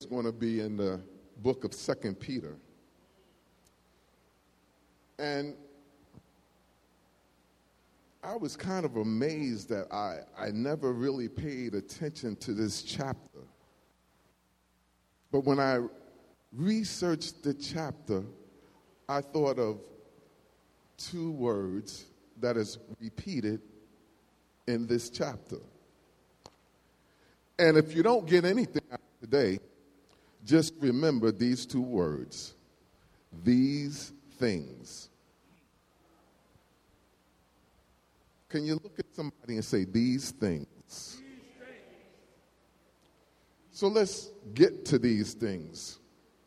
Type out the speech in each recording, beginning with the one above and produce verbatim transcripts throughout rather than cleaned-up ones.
going to be in the book of Second Peter. And I was kind of amazed that I, I never really paid attention to this chapter. But when I researched the chapter, I thought of two words that is repeated in this chapter. And if you don't get anything out of today, just remember these two words: these things. Can you look at somebody and say, these things? These things. So let's get to these things.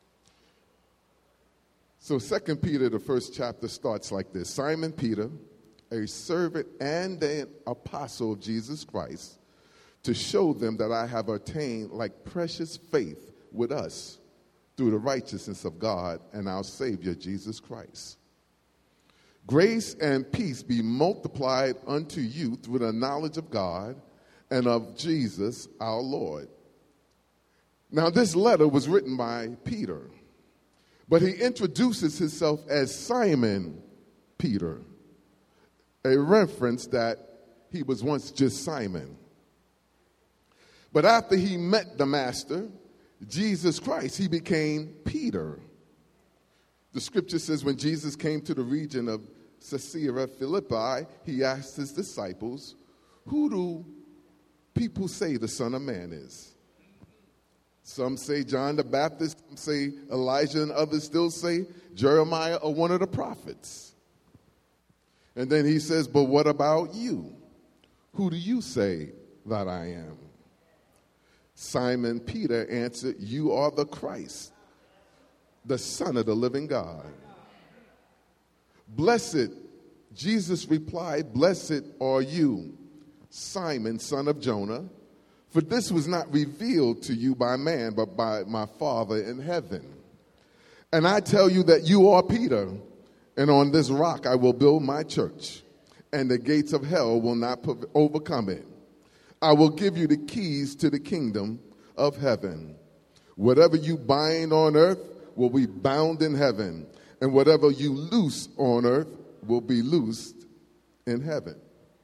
So Second Peter, the first chapter, starts like this. Simon Peter, a servant and an apostle of Jesus Christ, to show them that I have attained like precious faith with us through the righteousness of God and our Savior, Jesus Christ. Grace and peace be multiplied unto you through the knowledge of God and of Jesus our Lord. Now, this letter was written by Peter, but he introduces himself as Simon Peter, a reference that he was once just Simon. But after he met the Master, Jesus Christ, he became Peter. The scripture says when Jesus came to the region of Caesarea Philippi, he asked his disciples, who do people say the Son of Man is? Some say John the Baptist, some say Elijah, and others still say Jeremiah or one of the prophets. And then he says, but what about you? Who do you say that I am? Simon Peter answered, you are the Christ, the Son of the living God. Blessed, Jesus replied, blessed are you, Simon, son of Jonah, for this was not revealed to you by man, but by my Father in heaven. And I tell you that you are Peter, and on this rock I will build my church, and the gates of hell will not overcome it. I will give you the keys to the kingdom of heaven. Whatever you bind on earth will be bound in heaven, and whatever you loose on earth will be loosed in heaven.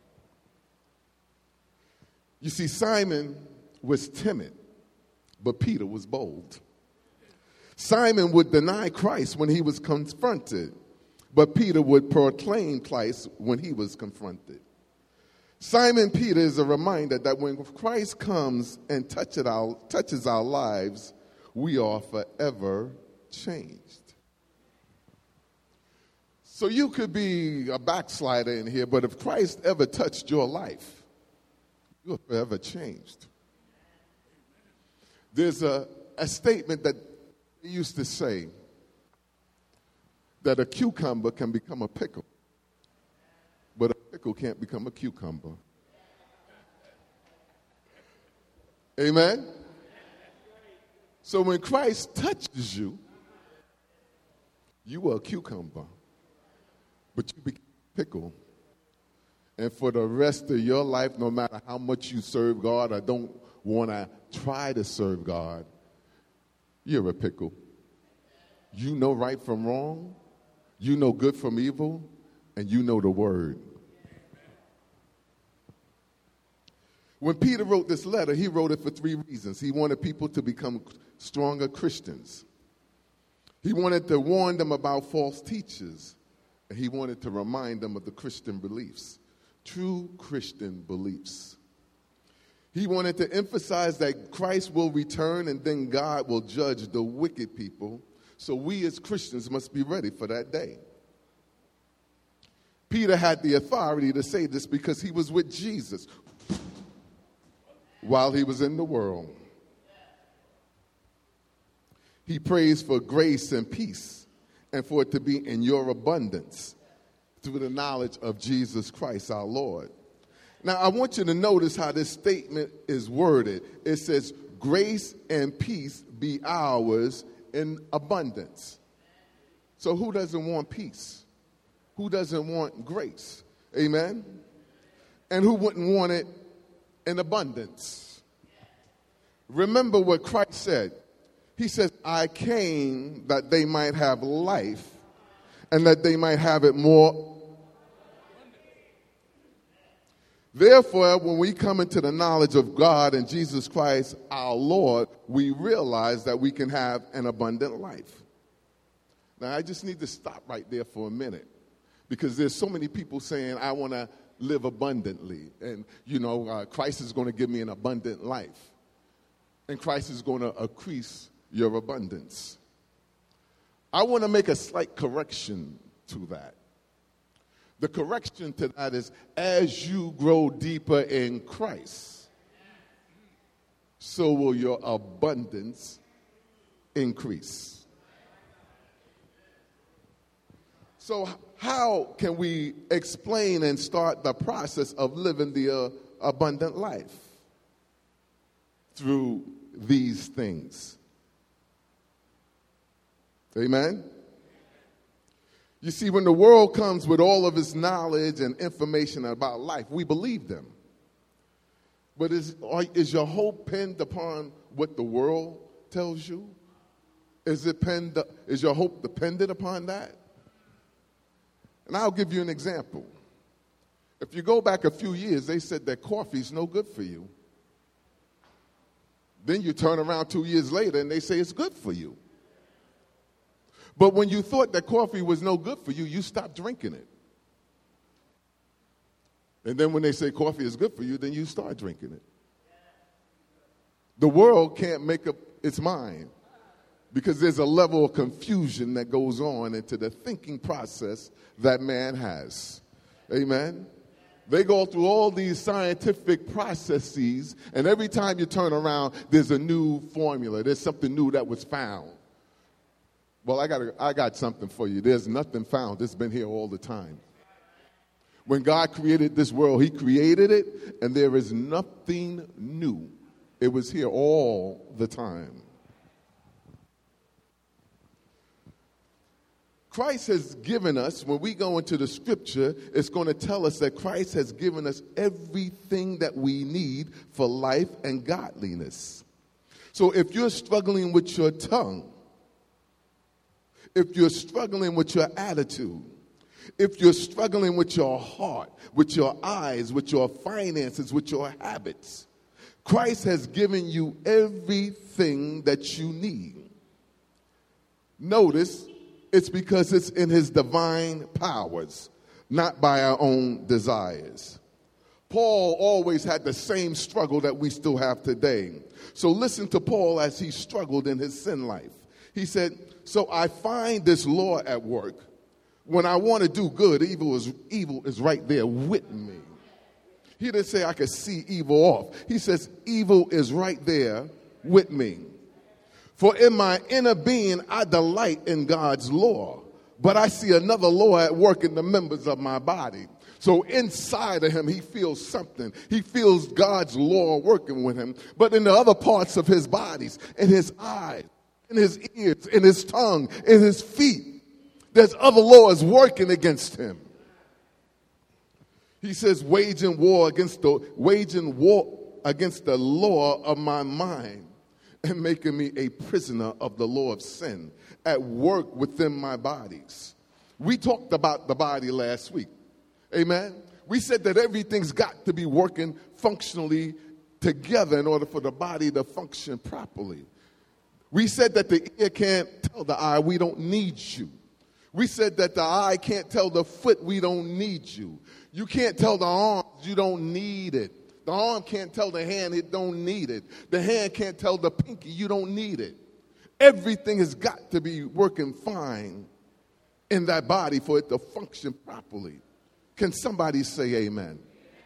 You see, Simon was timid, but Peter was bold. Simon would deny Christ when he was confronted, but Peter would proclaim Christ when he was confronted. Simon Peter is a reminder that when Christ comes and touches our, touches our lives, we are forever changed. So you could be a backslider in here, but if Christ ever touched your life, you're forever changed. There's a, a statement that they used to say that a cucumber can become a pickle, but a pickle can't become a cucumber. Amen? So when Christ touches you, you are a cucumber, but you become a pickle. And for the rest of your life, no matter how much you serve God or don't want to try to serve God, you're a pickle. You know right from wrong, you know good from evil, and you know the word. When Peter wrote this letter, he wrote it for three reasons. He wanted people to become stronger Christians. He wanted to warn them about false teachers, and he wanted to remind them of the Christian beliefs, true Christian beliefs. He wanted to emphasize that Christ will return and then God will judge the wicked people, so we as Christians must be ready for that day. Peter had the authority to say this because he was with Jesus while he was in the world. He prays for grace and peace and for it to be in your abundance through the knowledge of Jesus Christ our Lord. Now, I want you to notice how this statement is worded. It says, grace and peace be ours in abundance. So who doesn't want peace? Who doesn't want grace? Amen? And who wouldn't want it in abundance? Remember what Christ said. He says, I came that they might have life and that they might have it more. Therefore, when we come into the knowledge of God and Jesus Christ, our Lord, we realize that we can have an abundant life. Now, I just need to stop right there for a minute, because there's so many people saying, I want to live abundantly. And, you know, uh, Christ is going to give me an abundant life. And Christ is going to increase your abundance. I want to make a slight correction to that. The correction to that is, as you grow deeper in Christ, so will your abundance increase. So how can we explain and start the process of living the uh, abundant life? Through these things. Amen? You see, when the world comes with all of its knowledge and information about life, we believe them. But is, are, is your hope pinned upon what the world tells you? Is, it pinned, is your hope dependent upon that? And I'll give you an example. If you go back a few years, they said that coffee's no good for you. Then you turn around two years later and they say it's good for you. But when you thought that coffee was no good for you, you stopped drinking it. And then when they say coffee is good for you, then you start drinking it. The world can't make up its mind, because there's a level of confusion that goes on into the thinking process that man has. Amen? They go through all these scientific processes, and every time you turn around, there's a new formula. There's something new that was found. Well, I got I got something for you. There's nothing found. It's been here all the time. When God created this world, he created it, and there is nothing new. It was here all the time. Christ has given us, when we go into the scripture, it's going to tell us that Christ has given us everything that we need for life and godliness. So if you're struggling with your tongue, if you're struggling with your attitude, if you're struggling with your heart, with your eyes, with your finances, with your habits, Christ has given you everything that you need. Notice, it's because it's in his divine powers, not by our own desires. Paul always had the same struggle that we still have today. So listen to Paul as he struggled in his sin life. He said, so I find this law at work. When I want to do good, evil is, evil is right there with me. He didn't say I could see evil off. He says evil is right there with me. For in my inner being, I delight in God's law, but I see another law at work in the members of my body. So inside of him, he feels something. He feels God's law working with him. But in the other parts of his bodies, in his eyes, in his ears, in his tongue, in his feet, there's other laws working against him. He says, waging war against the waging war against the law of my mind, and making me a prisoner of the law of sin at work within my bodies. We talked about the body last week. Amen? We said that everything's got to be working functionally together in order for the body to function properly. We said that the ear can't tell the eye, we don't need you. We said that the eye can't tell the foot, we don't need you. You can't tell the arm, you don't need it. The arm can't tell the hand, it don't need it. The hand can't tell the pinky, you don't need it. Everything has got to be working fine in that body for it to function properly. Can somebody say amen?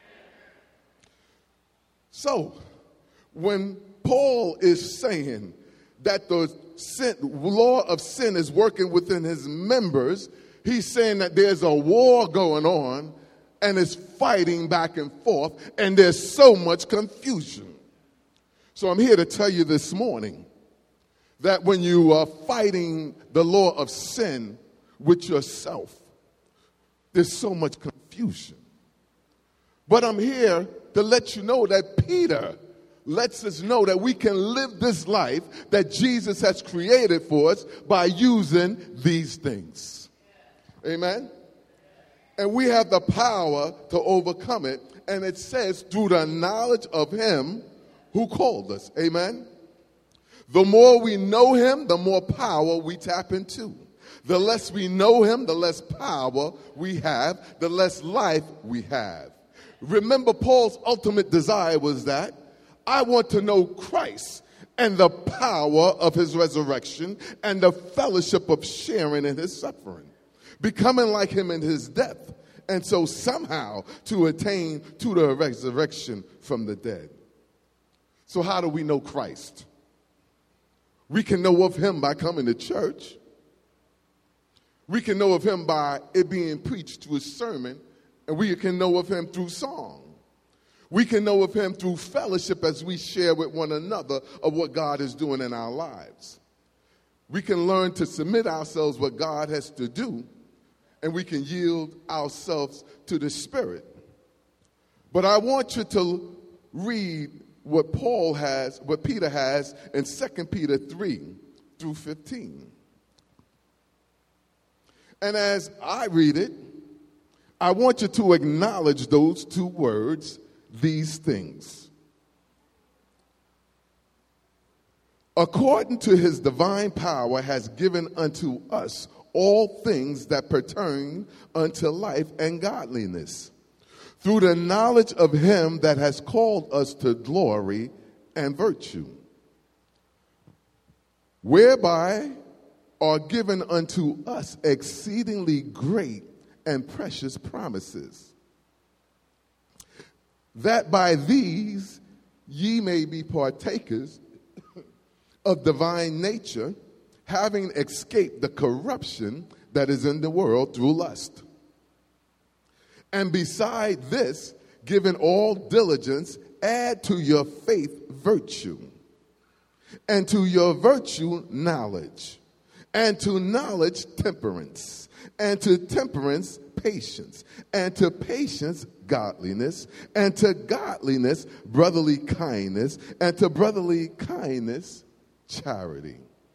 So, when Paul is saying that the sin, law of sin is working within his members, he's saying that there's a war going on and it's fighting back and forth, and there's so much confusion. So I'm here to tell you this morning that when you are fighting the law of sin with yourself, there's so much confusion. But I'm here to let you know that Peter lets us know that we can live this life that Jesus has created for us by using these things. Amen? And we have the power to overcome it. And it says, through the knowledge of him who called us. Amen? The more we know him, the more power we tap into. The less we know him, the less power we have, the less life we have. Remember, Paul's ultimate desire was that I want to know Christ and the power of his resurrection and the fellowship of sharing in his suffering, becoming like him in his death, and so somehow to attain to the resurrection from the dead. So how do we know Christ? We can know of him by coming to church. We can know of him by it being preached through a sermon, and we can know of him through song. We can know of him through fellowship as we share with one another of what God is doing in our lives. We can learn to submit ourselves what God has to do, and we can yield ourselves to the Spirit. But I want you to read what Paul has, what Peter has in Second Peter three through fifteen. And as I read it, I want you to acknowledge those two words, these things. According to his divine power has given unto us all things that pertain unto life and godliness, through the knowledge of him that has called us to glory and virtue, whereby are given unto us exceedingly great and precious promises, that by these ye may be partakers of divine nature, having escaped the corruption that is in the world through lust. And beside this, given all diligence, add to your faith virtue, and to your virtue knowledge, and to knowledge temperance, and to temperance patience, and to patience godliness, and to godliness brotherly kindness, and to brotherly kindness charity.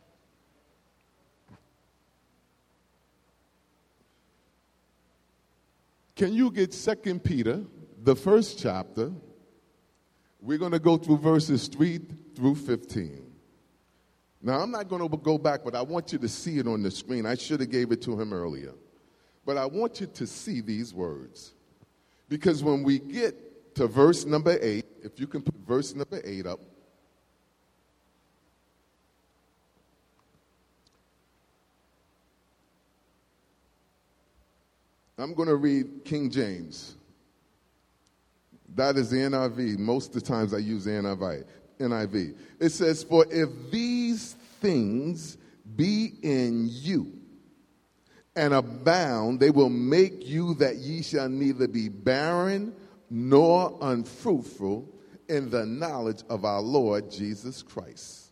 Can you get Second Peter, the first chapter? We're going to go through verses three through fifteen. Now, I'm not going to go back, but I want you to see it on the screen. I should have gave it to him earlier. But I want you to see these words. Because when we get to verse number eight, if you can put verse number eight up. I'm going to read King James. That is the N I V. Most of the times I use the N I V. N I V. It says, for if these things be in you and abound, they will make you that ye shall neither be barren nor unfruitful in the knowledge of our Lord Jesus Christ.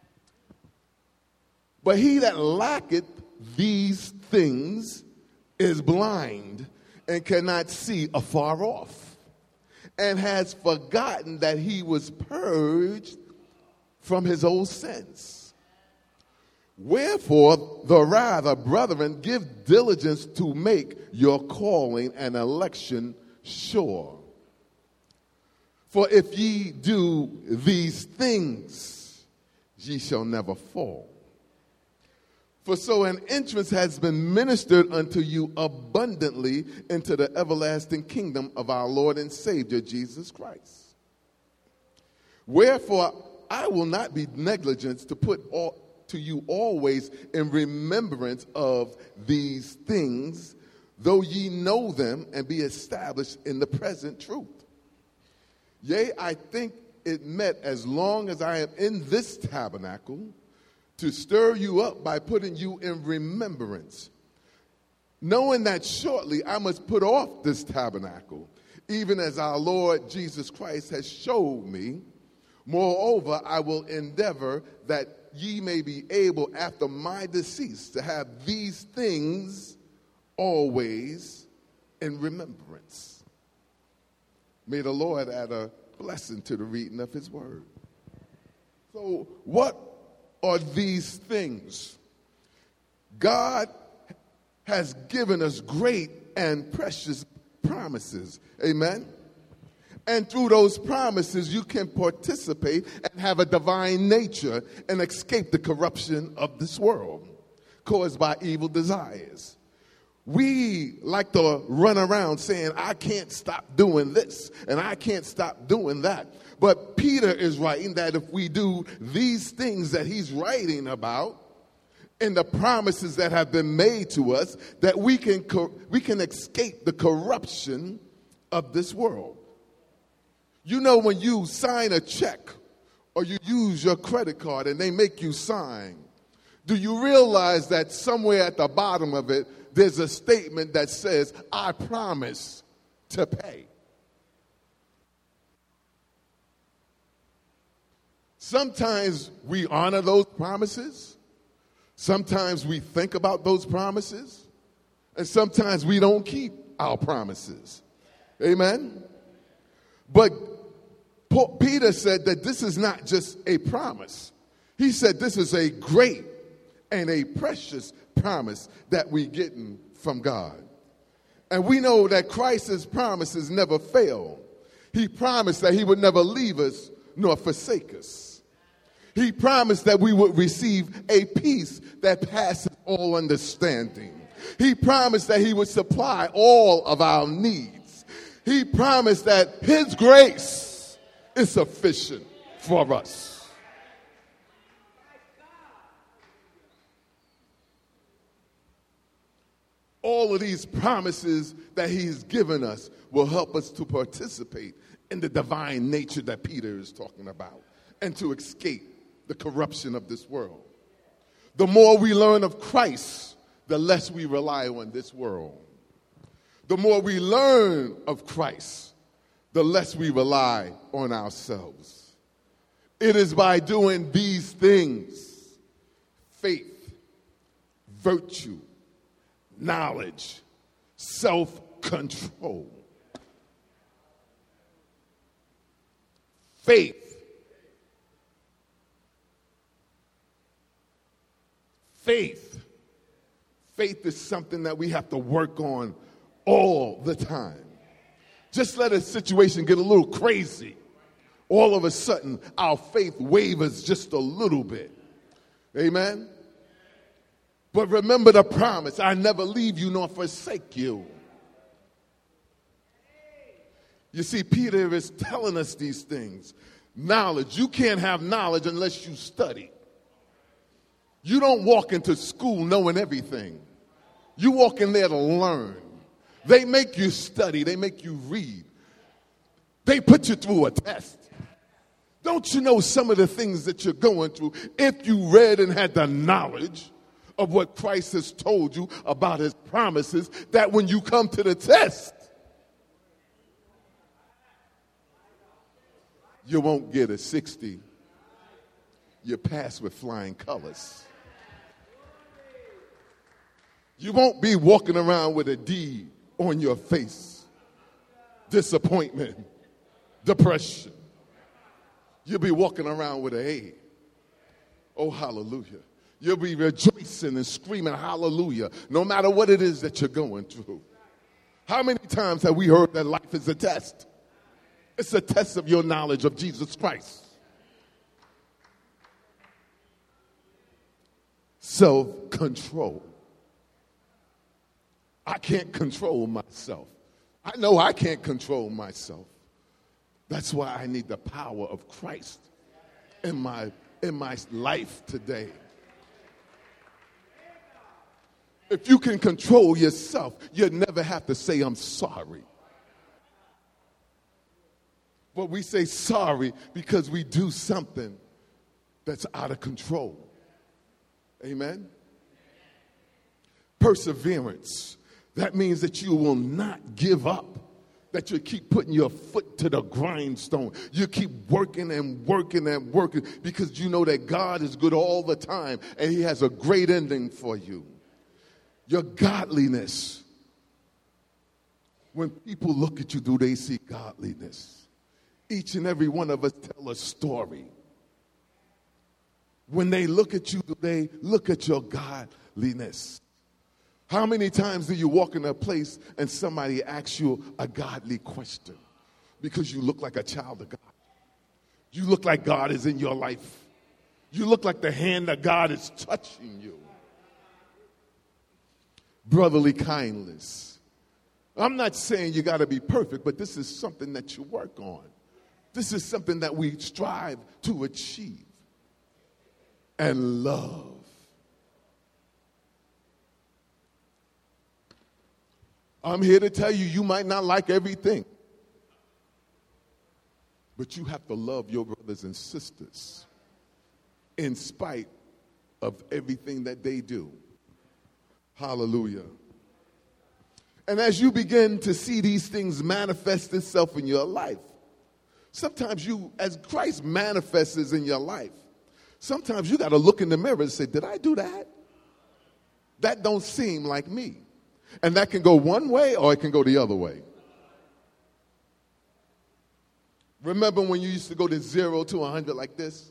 But he that lacketh these things is blind and cannot see afar off, and has forgotten that he was purged from his old sins. Wherefore, the rather, brethren, give diligence to make your calling and election sure. For if ye do these things, ye shall never fall. For so an entrance has been ministered unto you abundantly into the everlasting kingdom of our Lord and Savior, Jesus Christ. Wherefore, I will not be negligent to put all, to you always in remembrance of these things, though ye know them and be established in the present truth. Yea, I think it met as long as I am in this tabernacle, to stir you up by putting you in remembrance, knowing that shortly I must put off this tabernacle, even as our Lord Jesus Christ has showed me. Moreover, I will endeavor that ye may be able after my decease to have these things always in remembrance. May the Lord add a blessing to the reading of his word. So what are these things? God has given us great and precious promises. Amen? And through those promises, you can participate and have a divine nature and escape the corruption of this world caused by evil desires. We like to run around saying, I can't stop doing this and I can't stop doing that. But Peter is writing that if we do these things that he's writing about and the promises that have been made to us, that we can, we can escape the corruption of this world. You know, when you sign a check or you use your credit card and they make you sign, do you realize that somewhere at the bottom of it, there's a statement that says, I promise to pay? Sometimes we honor those promises. Sometimes we think about those promises. And sometimes we don't keep our promises. Amen? But Paul, Peter said that this is not just a promise. He said this is a great and a precious promise that we're getting from God. And we know that Christ's promises never fail. He promised that he would never leave us nor forsake us. He promised that we would receive a peace that passes all understanding. He promised that he would supply all of our needs. He promised that his grace is sufficient for us. All of these promises that he's given us will help us to participate in the divine nature that Peter is talking about and to escape the corruption of this world. The more we learn of Christ, the less we rely on this world. The more we learn of Christ, the less we rely on ourselves. It is by doing these things, faith, virtue, knowledge, self-control, faith, faith. Faith is something that we have to work on all the time. Just let a situation get a little crazy. All of a sudden, our faith wavers just a little bit. Amen? But remember the promise, I never leave you nor forsake you. You see, Peter is telling us these things. Knowledge. You can't have knowledge unless you study. You don't walk into school knowing everything. You walk in there to learn. They make you study. They make you read. They put you through a test. Don't you know some of the things that you're going through, if you read and had the knowledge of what Christ has told you about his promises, that when you come to the test, you won't get a sixty. You pass with flying colors. You won't be walking around with a D on your face. Disappointment, depression. You'll be walking around with an A. Oh, hallelujah. You'll be rejoicing and screaming hallelujah, no matter what it is that you're going through. How many times have we heard that life is a test? It's a test of your knowledge of Jesus Christ. Self-control. I can't control myself. I know I can't control myself. That's why I need the power of Christ in my, in my life today. If you can control yourself, you'll never have to say, I'm sorry. But we say sorry because we do something that's out of control. Amen? Perseverance. That means that you will not give up. That you keep putting your foot to the grindstone. You keep working and working and working because you know that God is good all the time and he has a great ending for you. Your godliness. When people look at you, do they see godliness? Each and every one of us tell a story. When they look at you, do they look at your godliness? How many times do you walk in a place and somebody asks you a godly question? Because you look like a child of God. You look like God is in your life. You look like the hand of God is touching you. Brotherly kindness. I'm not saying you got to be perfect, but this is something that you work on. This is something that we strive to achieve. And love. I'm here to tell you, you might not like everything. But you have to love your brothers and sisters in spite of everything that they do. Hallelujah. And as you begin to see these things manifest itself in your life, sometimes you, as Christ manifests in your life, sometimes you got to look in the mirror and say, did I do that? That don't seem like me. And that can go one way or it can go the other way. Remember when you used to go to zero to one hundred like this?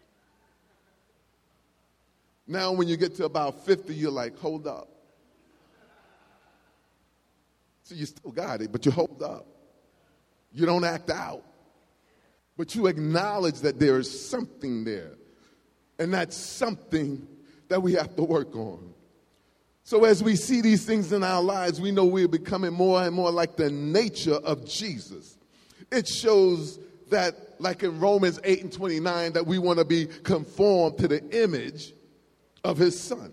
Now when you get to about fifty, you're like, hold up. So you still got it, but you hold up. You don't act out. But you acknowledge that there is something there. And that's something that we have to work on. So as we see these things in our lives, we know we're becoming more and more like the nature of Jesus. It shows that, like in Romans eight and twenty-nine, that we want to be conformed to the image of his son.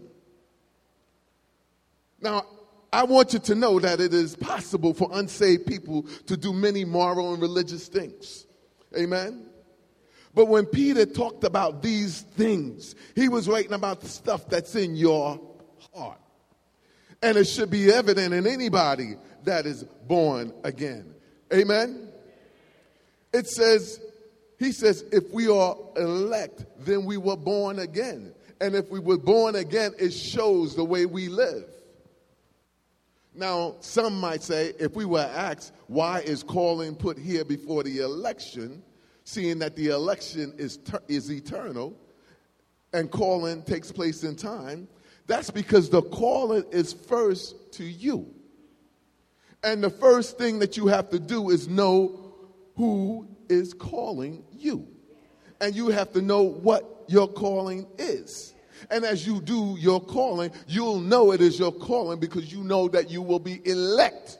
Now, I want you to know that it is possible for unsaved people to do many moral and religious things. Amen? But when Peter talked about these things, he was writing about the stuff that's in your heart. And it should be evident in anybody that is born again. Amen? It says, he says, if we are elect, then we were born again. And if we were born again, it shows the way we live. Now, some might say, if we were asked, why is calling put here before the election, seeing that the election is, ter- is eternal and calling takes place in time, that's because the calling is first to you. And the first thing that you have to do is know who is calling you. And you have to know what your calling is. And as you do your calling, you'll know it is your calling because you know that you will be elect.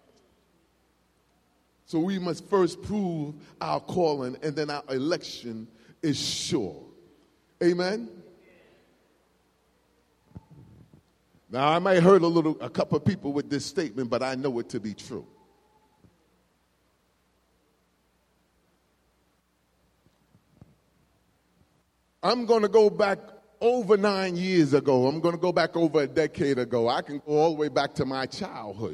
So we must first prove our calling, and then our election is sure. Amen? Now, I might hurt a little, a couple of people with this statement, but I know it to be true. I'm going to go back over nine years ago. I'm going to go back over a decade ago. I can go all the way back to my childhood.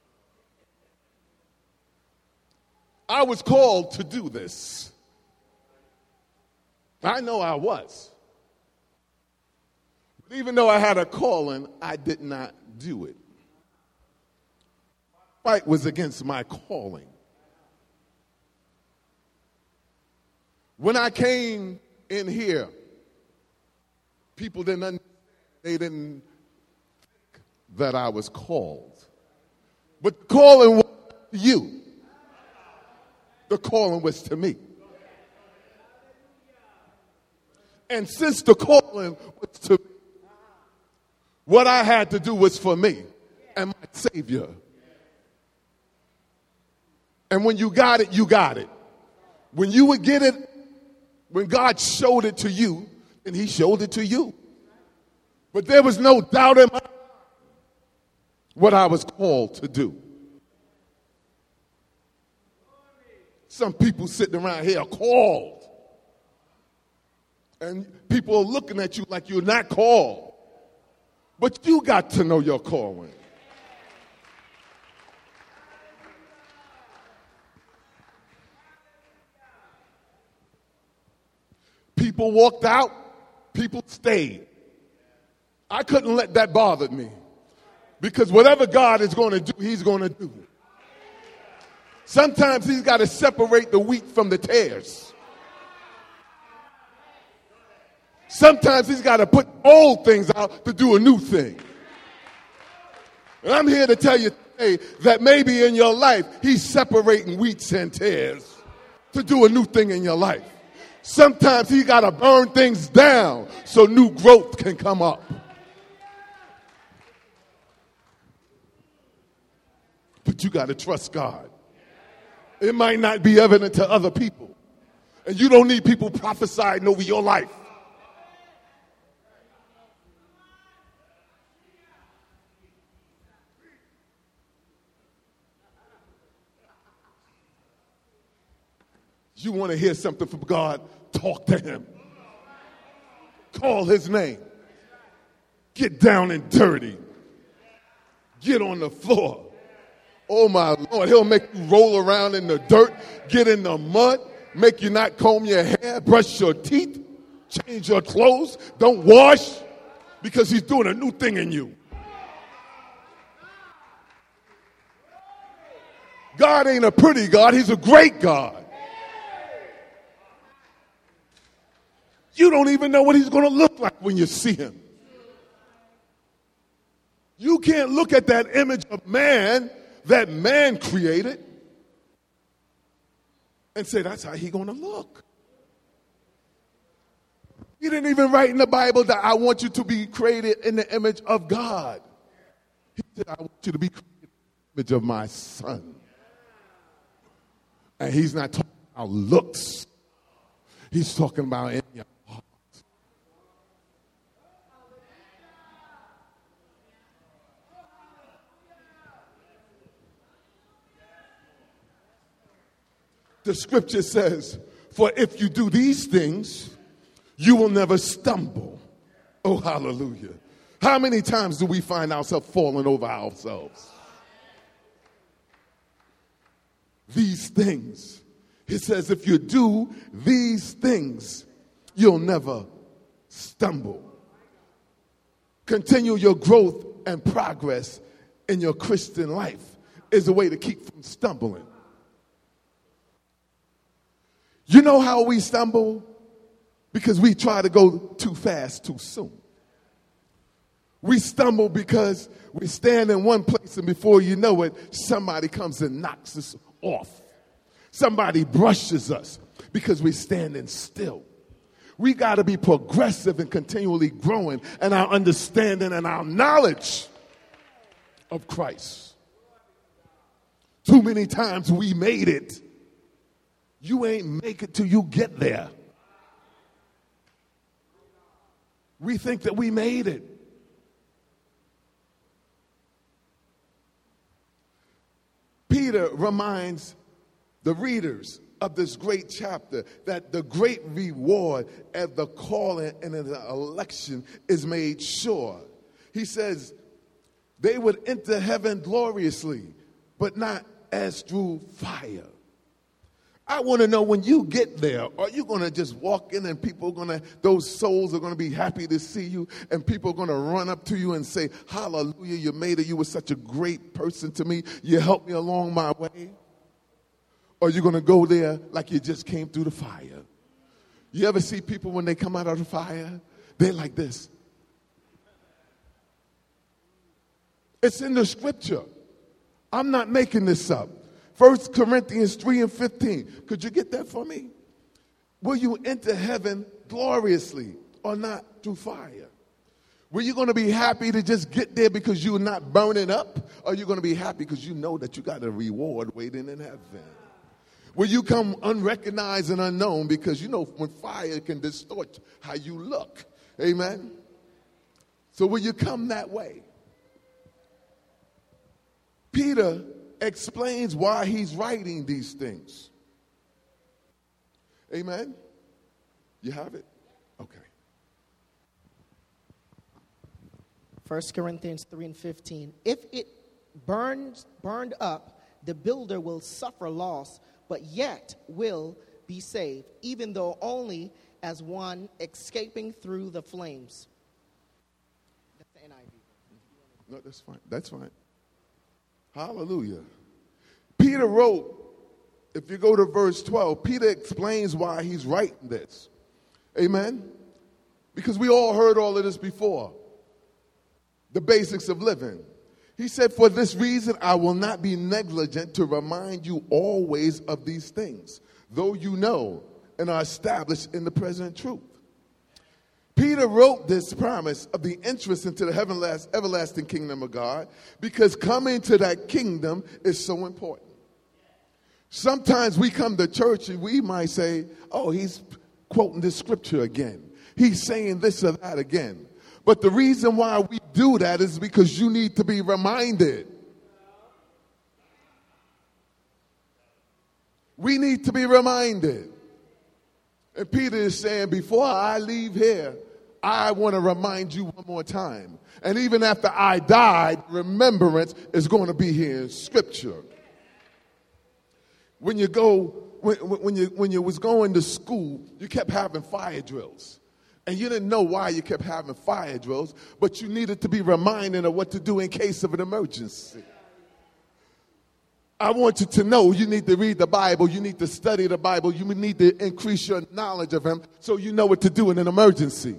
I was called to do this. I know I was. But even though I had a calling, I did not do it. The fight was against my calling. When I came in here, people didn't understand. They didn't think that I was called. But the calling was to you. The calling was to me. And since the calling was to me, what I had to do was for me and my Savior. And when you got it, you got it. When you would get it, when God showed it to you, then he showed it to you. But there was no doubt in my mind what I was called to do. Some people sitting around here are called. And people are looking at you like you're not called. But you got to know your calling. People walked out, people stayed. I couldn't let that bother me. Because whatever God is going to do, he's going to do. Sometimes he's got to separate the wheat from the tares. Sometimes he's got to put old things out to do a new thing. And I'm here to tell you today that maybe in your life, he's separating wheats and tares to do a new thing in your life. Sometimes he got to burn things down so new growth can come up. But you got to trust God. It might not be evident to other people. And you don't need people prophesying over your life. You want to hear something from God? Talk to him. Call his name. Get down and dirty. Get on the floor. Oh my Lord, he'll make you roll around in the dirt, get in the mud, make you not comb your hair, brush your teeth, change your clothes, don't wash, because he's doing a new thing in you. God ain't a pretty God, he's a great God. You don't even know what he's going to look like when you see him. You can't look at that image of man that man created and say that's how he's going to look. He didn't even write in the Bible that I want you to be created in the image of God. He said I want you to be created in the image of my son. And he's not talking about looks. He's talking about in your heart. The scripture says, for if you do these things, you will never stumble. Oh, hallelujah. How many times do we find ourselves falling over ourselves? These things. It says, if you do these things, you'll never stumble. Continue your growth and progress in your Christian life is a way to keep from stumbling. You know how we stumble? Because we try to go too fast too soon. We stumble because we stand in one place and before you know it, somebody comes and knocks us off. Somebody brushes us because we're standing still. We got to be progressive and continually growing in our understanding and our knowledge of Christ. Too many times we made it. You ain't make it till you get there. We think that we made it. Peter reminds the readers of this great chapter that the great reward of the calling and the election is made sure. He says they would enter heaven gloriously, but not as through fire. I want to know when you get there, are you going to just walk in and people are going to, those souls are going to be happy to see you and people are going to run up to you and say, hallelujah, you made it. You were such a great person to me. You helped me along my way. Or you're going to go there like you just came through the fire. You ever see people when they come out of the fire? They're like this. It's in the scripture. I'm not making this up. First Corinthians three and fifteen. Could you get that for me? Will you enter heaven gloriously or not through fire? Were you going to be happy to just get there because you're not burning up? Or are you going to be happy because you know that you got a reward waiting in heaven? Will you come unrecognized and unknown because you know when fire can distort how you look? Amen? So will you come that way? Peter explains why he's writing these things. Amen? You have it? Okay. First Corinthians three and fifteen. If it burns, burned up, the builder will suffer loss, but yet will be saved, even though only as one escaping through the flames. That's the N I V. No, that's fine. That's fine. Hallelujah. Peter wrote, if you go to verse twelve, Peter explains why he's writing this. Amen. Because we all heard all of this before. The basics of living. He said, for this reason, I will not be negligent to remind you always of these things, though you know and are established in the present truth. Peter wrote this promise of the entrance into the heavenless, everlasting kingdom of God because coming to that kingdom is so important. Sometimes we come to church and we might say, oh, he's quoting this scripture again. He's saying this or that again. But the reason why we do that is because you need to be reminded. We need to be reminded. And Peter is saying, before I leave here, I want to remind you one more time. And even after I died, remembrance is going to be here in Scripture. When you go, when, when you when you was going to school, you kept having fire drills. And you didn't know why you kept having fire drills, but you needed to be reminded of what to do in case of an emergency. I want you to know you need to read the Bible, you need to study the Bible, you need to increase your knowledge of Him so you know what to do in an emergency.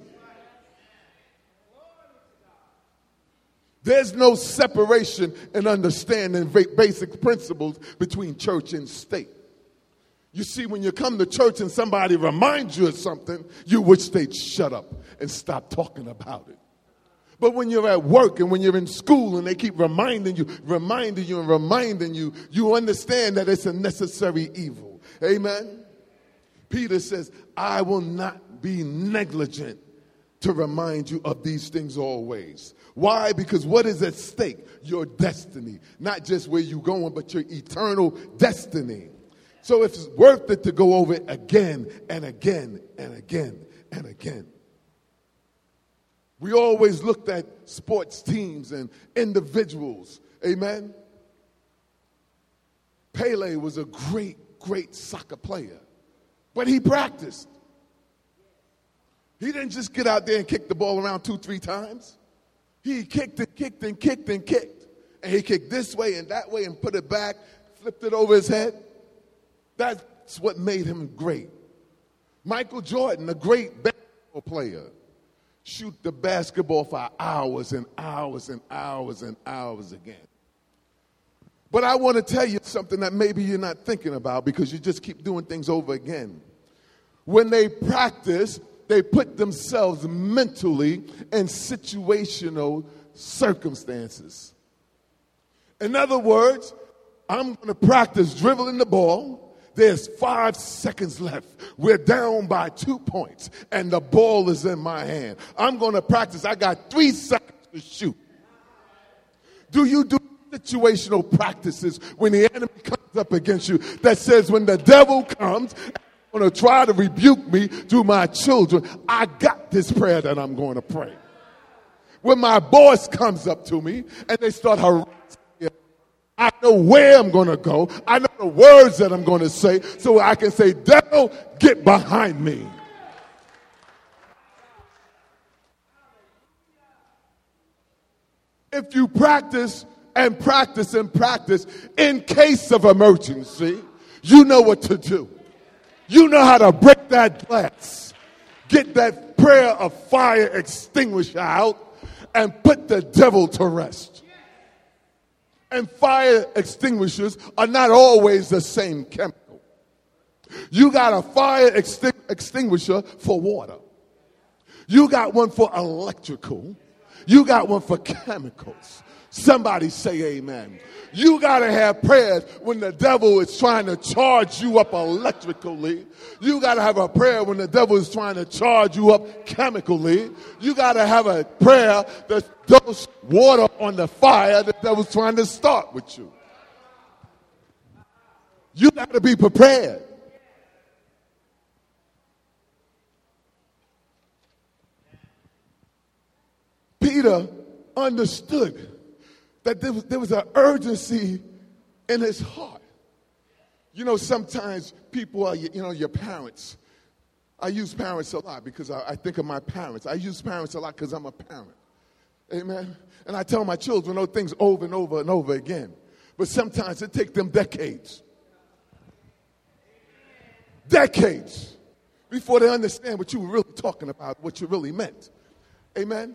There's no separation in understanding basic principles between church and state. You see, when you come to church and somebody reminds you of something, you wish they'd shut up and stop talking about it. But when you're at work and when you're in school and they keep reminding you, reminding you and reminding you, you understand that it's a necessary evil. Amen? Peter says, I will not be negligent to remind you of these things always. Why? Because what is at stake? Your destiny. Not just where you're going, but your eternal destiny. So it's worth it to go over it again and again and again and again. We always looked at sports teams and individuals. Amen? Pele was a great, great soccer player. But he practiced. He didn't just get out there and kick the ball around two, three times. He kicked and kicked and kicked and kicked. And he kicked this way and that way and put it back, flipped it over his head. That's what made him great. Michael Jordan, a great basketball player, shoot the basketball for hours and hours and hours and hours again. But I want to tell you something that maybe you're not thinking about because you just keep doing things over again. When they practice, they put themselves mentally in situational circumstances. In other words, I'm going to practice dribbling the ball. There's five seconds left. We're down by two points, and the ball is in my hand. I'm going to practice. I got three seconds to shoot. Do you do situational practices when the enemy comes up against you that says when the devil comes and going to try to rebuke me through my children, I got this prayer that I'm going to pray. When my boss comes up to me and they start harassing me, I know where I'm going to go. I know the words that I'm going to say so I can say, devil, get behind me. If you practice and practice and practice in case of emergency, you know what to do. You know how to break that glass, get that prayer of fire extinguisher out, and put the devil to rest. And fire extinguishers are not always the same chemical. You got a fire extin- extinguisher for water. You got one for electrical. You got one for chemicals. Somebody say amen. You got to have prayers when the devil is trying to charge you up electrically. You got to have a prayer when the devil is trying to charge you up chemically. You got to have a prayer that throws water on the fire the devil's trying to start with you. You got to be prepared. Peter understood that there was, there was an urgency in his heart. You know, sometimes people are, you know, your parents. I use parents a lot because I, I think of my parents. I use parents a lot because I'm a parent. Amen? And I tell my children those things over and over and over again. But sometimes it takes them decades. Decades before they understand what you were really talking about, what you really meant. Amen?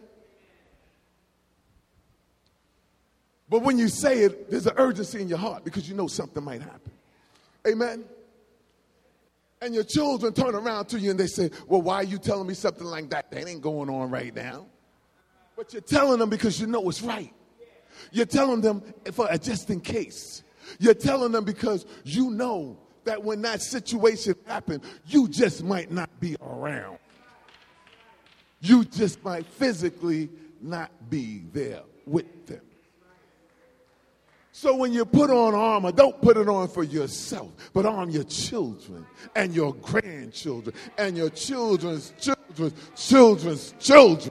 But when you say it, there's an urgency in your heart because you know something might happen. Amen? And your children turn around to you and they say, well, why are you telling me something like that? That ain't going on right now. But you're telling them because you know it's right. You're telling them for a just in case. You're telling them because you know that when that situation happens, you just might not be around. You just might physically not be there with them. So when you put on armor, don't put it on for yourself, but arm your children and your grandchildren and your children's children's children's children.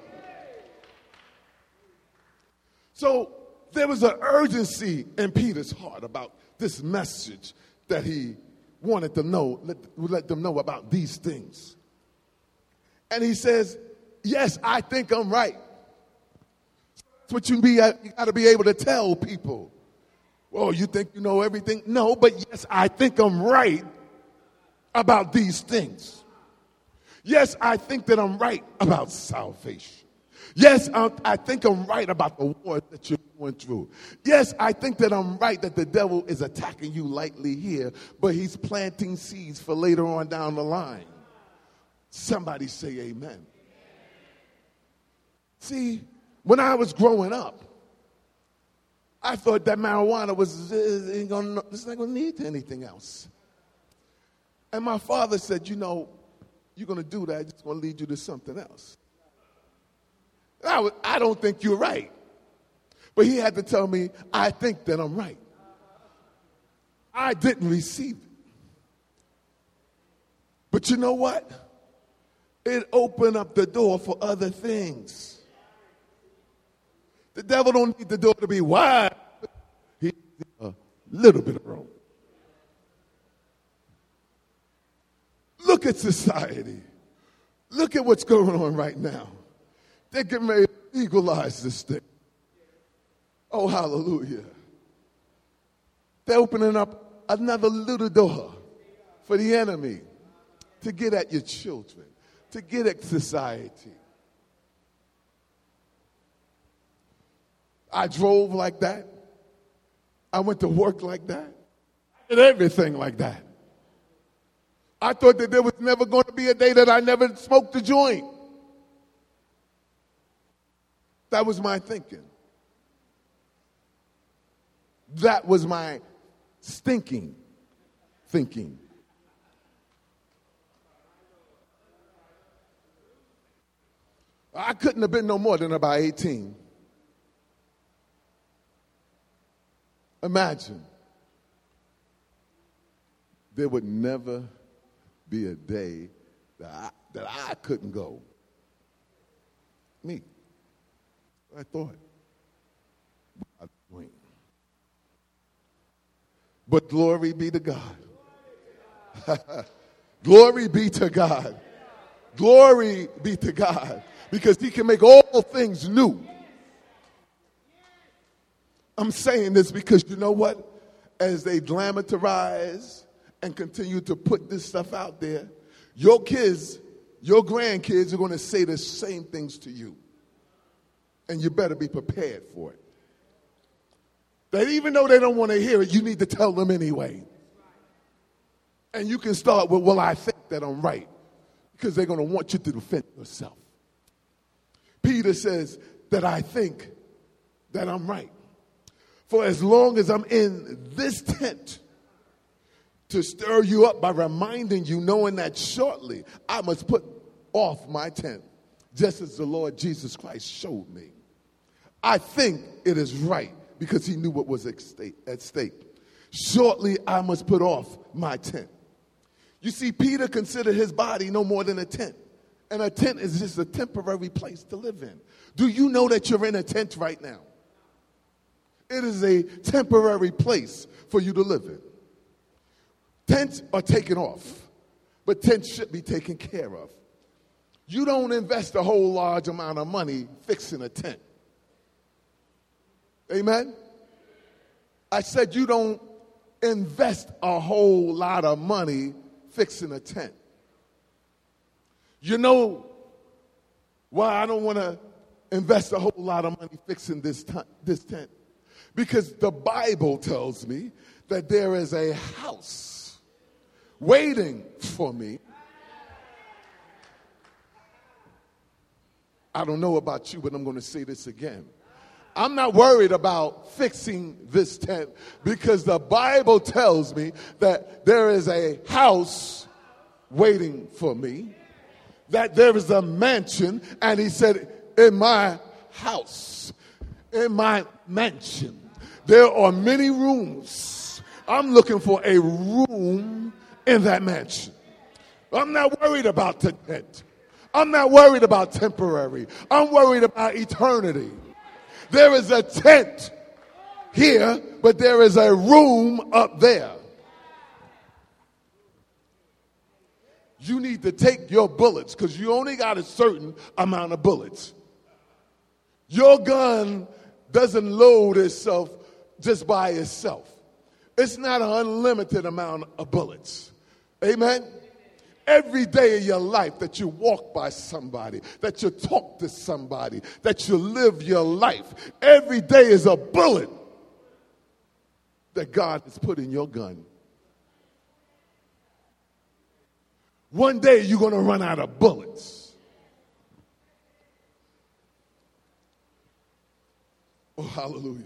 So there was an urgency in Peter's heart about this message that he wanted to know, let, let them know about these things. And he says, yes, I think I'm right. That's what you, be, you got to be able to tell people. Oh, you think you know everything? No, but yes, I think I'm right about these things. Yes, I think that I'm right about salvation. Yes, I, I think I'm right about the war that you're going through. Yes, I think that I'm right that the devil is attacking you lightly here, but he's planting seeds for later on down the line. Somebody say amen. See, when I was growing up, I thought that marijuana was uh, gonna, it's not going to lead to anything else. And my father said, you know, you're going to do that, it's going to lead you to something else. I, was, I don't think you're right. But he had to tell me, I think that I'm right. I didn't receive it. But you know what? It opened up the door for other things. The devil don't need the door to be wide. He needs a little bit of room. Look at society. Look at what's going on right now. They're getting ready to legalize this thing. Oh, hallelujah. They're opening up another little door for the enemy to get at your children, to get at society. I drove like that. I went to work like that. I did everything like that. I thought that there was never going to be a day that I never smoked a joint. That was my thinking. That was my stinking thinking. I couldn't have been no more than about eighteen. Imagine. There would never be a day that I, that I couldn't go. Me. I thought. But glory be to God. Glory be to God. Glory be to God. Because he can make all things new. I'm saying this because you know what? As they glamorize and continue to put this stuff out there, your kids, your grandkids are going to say the same things to you. And you better be prepared for it. That even though they don't want to hear it, you need to tell them anyway. And you can start with, well, I think that I'm right. Because they're going to want you to defend yourself. Peter says that I think that I'm right. For as long as I'm in this tent, to stir you up by reminding you, knowing that shortly I must put off my tent, just as the Lord Jesus Christ showed me. I think it is right because he knew what was at stake. Shortly I must put off my tent. You see, Peter considered his body no more than a tent. And a tent is just a temporary place to live in. Do you know that you're in a tent right now? It is a temporary place for you to live in. Tents are taken off, but tents should be taken care of. You don't invest a whole large amount of money fixing a tent. Amen? I said you don't invest a whole lot of money fixing a tent. You know why I don't want to invest a whole lot of money fixing this, t- this tent? Because the Bible tells me that there is a house waiting for me. I don't know about you, but I'm going to say this again. I'm not worried about fixing this tent because the Bible tells me that there is a house waiting for me, that there is a mansion, and he said, in my house, in my mansion, there are many rooms. I'm looking for a room in that mansion. I'm not worried about the tent. I'm not worried about temporary. I'm worried about eternity. There is a tent here, but there is a room up there. You need to take your bullets because you only got a certain amount of bullets. Your gun doesn't load itself just by itself. It's not an unlimited amount of bullets. Amen? Every day of your life that you walk by somebody, that you talk to somebody, that you live your life, every day is a bullet that God has put in your gun. One day you're going to run out of bullets. Oh, hallelujah.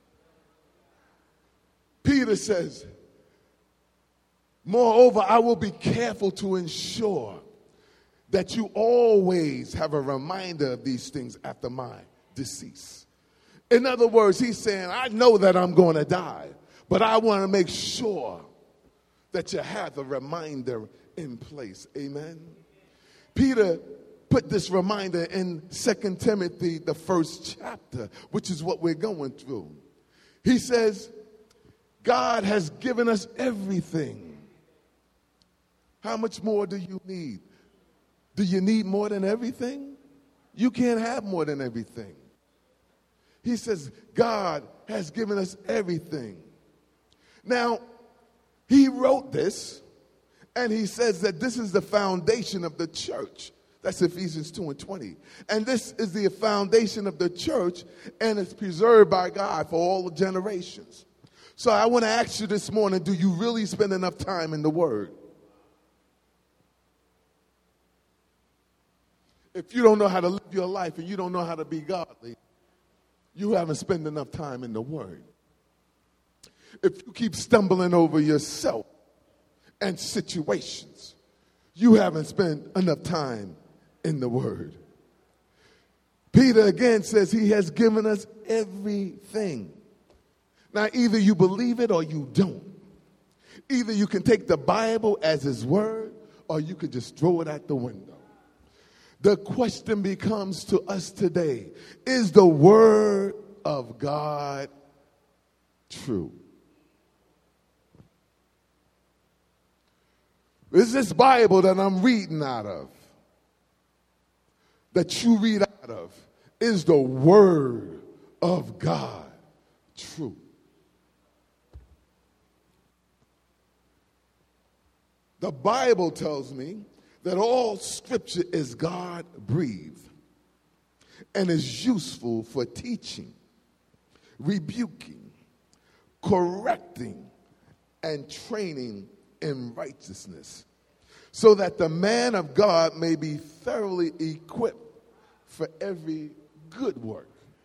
Peter says, moreover, I will be careful to ensure that you always have a reminder of these things after my decease. In other words, he's saying, I know that I'm going to die, but I want to make sure that you have the reminder in place. Amen. Peter put this reminder in Second Timothy, the first chapter, which is what we're going through. He says, God has given us everything. How much more do you need? Do you need more than everything? You can't have more than everything. He says, God has given us everything. Now, he wrote this, and he says that this is the foundation of the church. That's Ephesians two and twenty. And this is the foundation of the church, and it's preserved by God for all generations. So I want to ask you this morning, do you really spend enough time in the Word? If you don't know how to live your life and you don't know how to be godly, you haven't spent enough time in the Word. If you keep stumbling over yourself and situations, you haven't spent enough time in the Word. Peter again says he has given us everything. Now, either you believe it or you don't. Either you can take the Bible as his word or you can just throw it out the window. The question becomes to us today, is the word of God true? Is this Bible that I'm reading out of, that you read out of, is the word of God true? The Bible tells me that all scripture is God-breathed and is useful for teaching, rebuking, correcting, and training in righteousness, so that the man of God may be thoroughly equipped for every good work.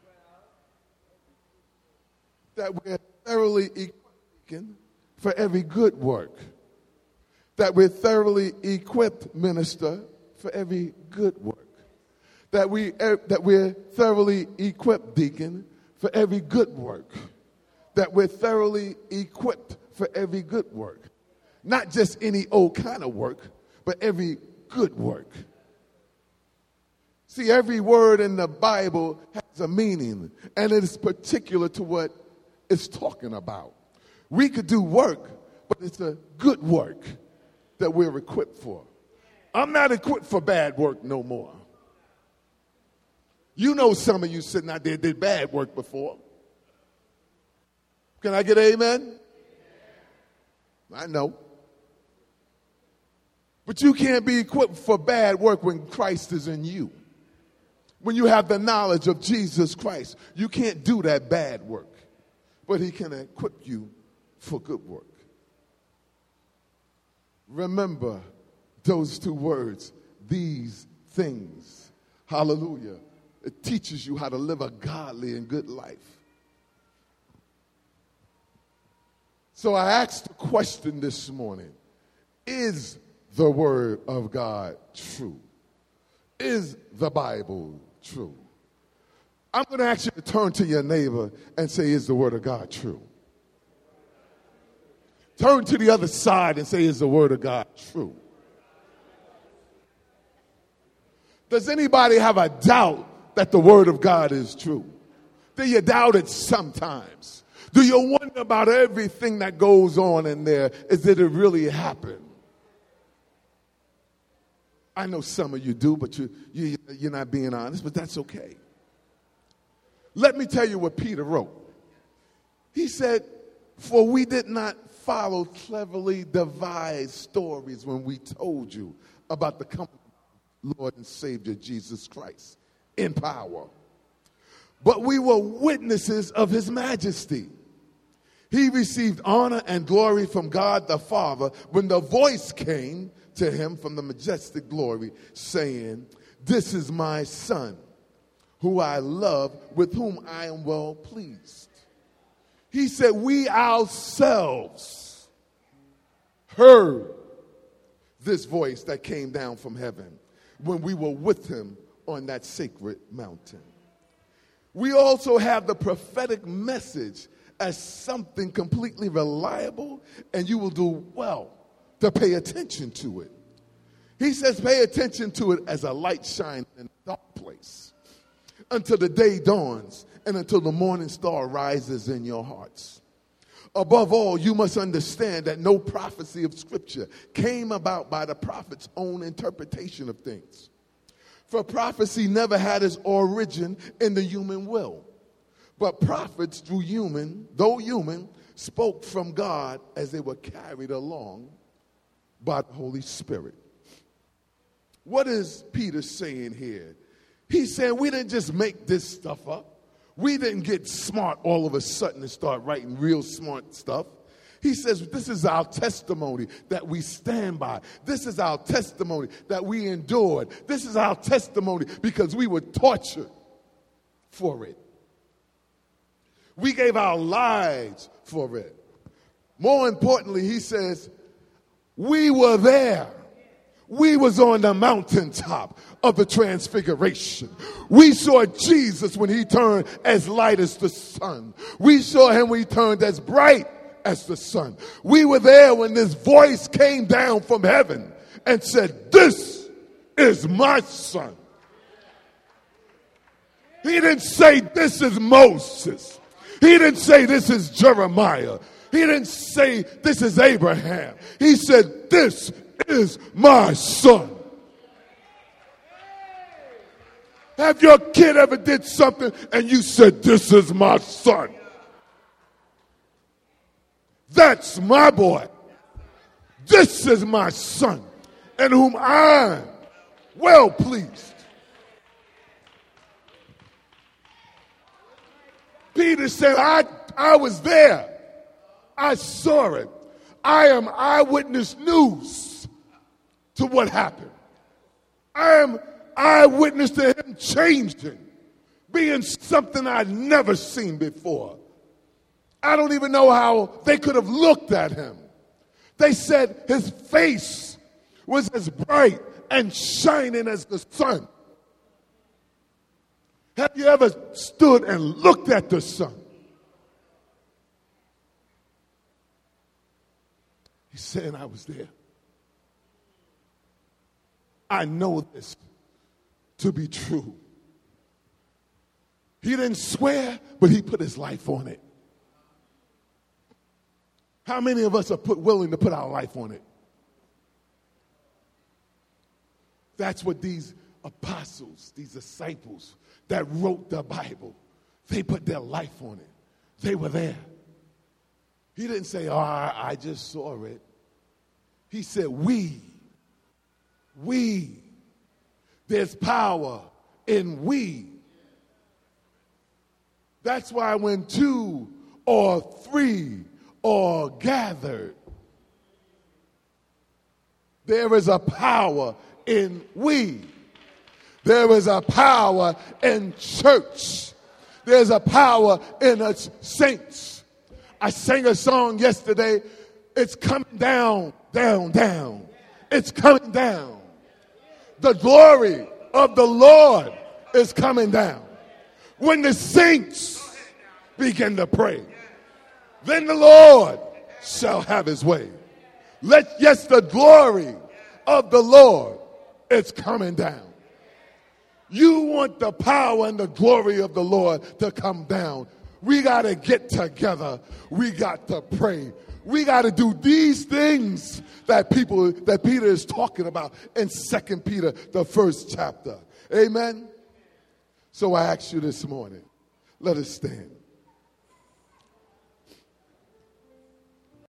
That we're thoroughly equipped for every good work. That we're thoroughly equipped, minister, for every good work. That, we, er, that we're thoroughly equipped, deacon, for every good work. That we're thoroughly equipped for every good work. Not just any old kind of work, but every good work. See, every word in the Bible has a meaning, and it is particular to what it's talking about. We could do work, but it's a good work that we're equipped for. I'm not equipped for bad work no more. You know some of you sitting out there did bad work before. Can I get an amen? I know. But you can't be equipped for bad work when Christ is in you. When you have the knowledge of Jesus Christ, you can't do that bad work. But he can equip you for good work. Remember those two words, these things. Hallelujah. It teaches you how to live a godly and good life. So I asked the question this morning, is the word of God true? Is the Bible true? I'm going to ask you to turn to your neighbor and say, is the word of God true? Turn to the other side and say, is the word of God true? Does anybody have a doubt that the word of God is true? Do you doubt it sometimes? Do you wonder about everything that goes on in there? Is did it really happen? I know some of you do, but you, you, you're not being honest, but that's okay. Let me tell you what Peter wrote. He said, for we did not follow cleverly devised stories when we told you about the coming of Lord and Savior Jesus Christ in power. But we were witnesses of his majesty. He received honor and glory from God the Father when the voice came to him from the majestic glory, saying, this is my son, who I love, with whom I am well pleased. He said, we ourselves heard this voice that came down from heaven when we were with him on that sacred mountain. We also have the prophetic message as something completely reliable, and you will do well to pay attention to it. He says, pay attention to it as a light shines in a dark place until the day dawns and until the morning star rises in your hearts. Above all, you must understand that no prophecy of Scripture came about by the prophet's own interpretation of things. For prophecy never had its origin in the human will. But prophets, through human, though human, spoke from God as they were carried along by the Holy Spirit. What is Peter saying here? He's saying we didn't just make this stuff up. We didn't get smart all of a sudden and start writing real smart stuff. He says this is our testimony that we stand by. This is our testimony that we endured. This is our testimony because we were tortured for it. We gave our lives for it. More importantly, he says, we were there. We was on the mountaintop of the transfiguration. We saw Jesus when he turned as light as the sun. We saw him when he turned as bright as the sun. We were there when this voice came down from heaven and said, this is my son. He didn't say this is Moses. He didn't say this is Jeremiah. He didn't say this is Abraham. He said this is my son. Have your kid ever did something and you said this is my son? That's my boy. This is my son, in whom I am well pleased. Peter said, I, I was there. I saw it. I am eyewitness news to what happened. I am eyewitness to him changing, being something I'd never seen before. I don't even know how they could have looked at him. They said his face was as bright and shining as the sun. Have you ever stood and looked at the sun? He's saying, I was there. I know this to be true. He didn't swear, but he put his life on it. How many of us are put, willing to put our life on it? That's what these apostles, these disciples that wrote the Bible, they put their life on it. They were there. He didn't say, oh, I, I just saw it. He said, we We. There's power in we. That's why when two or three are gathered, there is a power in we. There is a power in church. There's a power in us saints. I sang a song yesterday. It's coming down, down, down. It's coming down. The glory of the Lord is coming down. When the saints begin to pray, then the Lord shall have his way. Let, yes, the glory of the Lord is coming down. You want the power and the glory of the Lord to come down. We got to get together. We got to pray. We got to do these things that people, that Peter is talking about in Second Peter, the first chapter. Amen. So I ask you this morning, let us stand.